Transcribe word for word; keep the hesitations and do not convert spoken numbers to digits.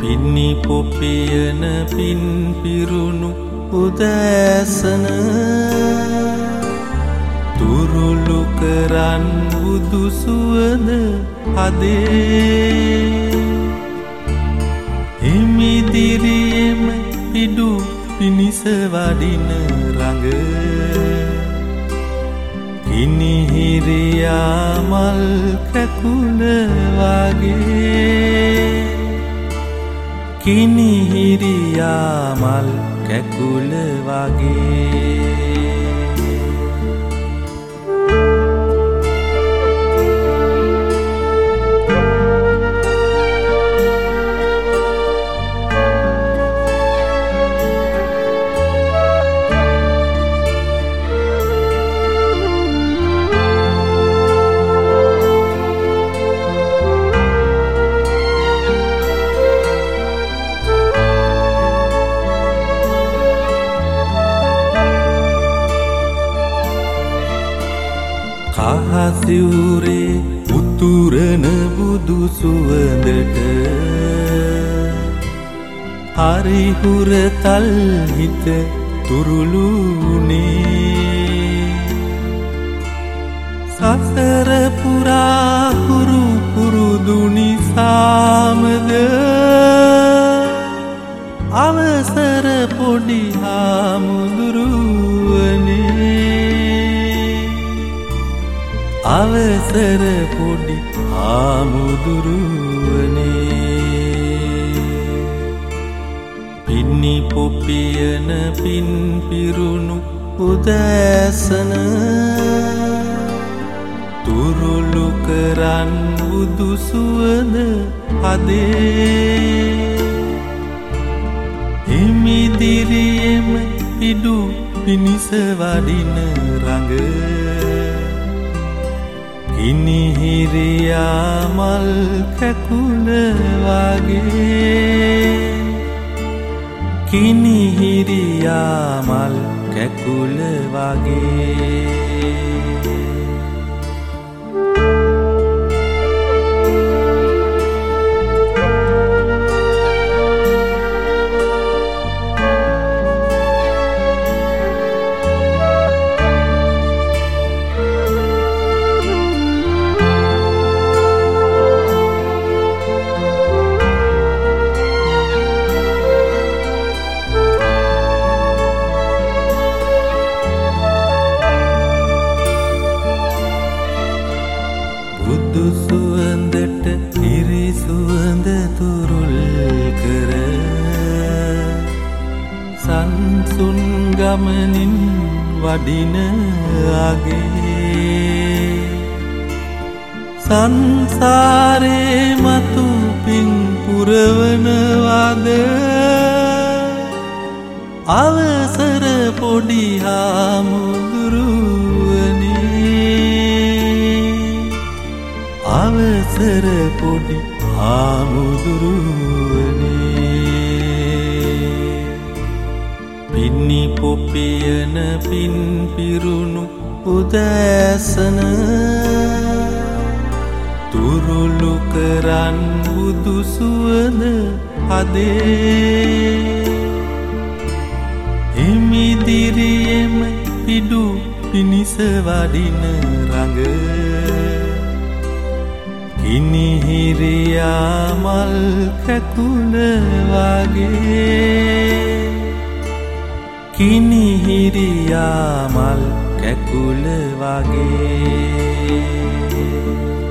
පින්නි පොපියන පින් පිරුණු උදෑසන තුරුළු කරන් බුදු සුවඳ හදේ හිමිදිරියෙම පිඩු පිනිස වඩින රඟ කිනිහිරියා මල් කැකුල වගේ කිනිහිරියා මල් කැකුල වගේ කහසිවුරේ උතුරන බුදු සුවඳට හරි හුරතල් හිත තුරුළුනේ සසර පුරා හුරු පුරුදු නිසාමද අවසර පොඩි හාමුදුරුවනේ අවසර පොඩි හාමුදුරුවනේ පින්නි පොපියන පින් පිරුණු උදෑසන තුරුළු කරන් බුදු සුවඳ හදේ හිමිදිරියෙම පිඩු පිනිස වඩින රඟ කිනිහිරියා මල් කැකුල වගේ කිනිහිරියා මල් කැකුල වගේ බුදු සුවඳට හිරි සුවඳ තුරුල් කර සංසුන් ගමනින් වඩින අගේ සංසාරේ මතු පින් පුරවනවද අවසර පොඩි හාමුදුරුවනේ අවසර පොඩි හාමුදුරුවනේ පින්නි පොපියන පින් පිරුණු උදෑසන තුරුළු කරන් බුදු සුවඳ හදේ හිමිදිරියෙම පිඩු පිනිස වඩින රඟ කිනිහිරියා මල් කැකුල වගේ කිනිහිරියා මල් කැකුල වගේ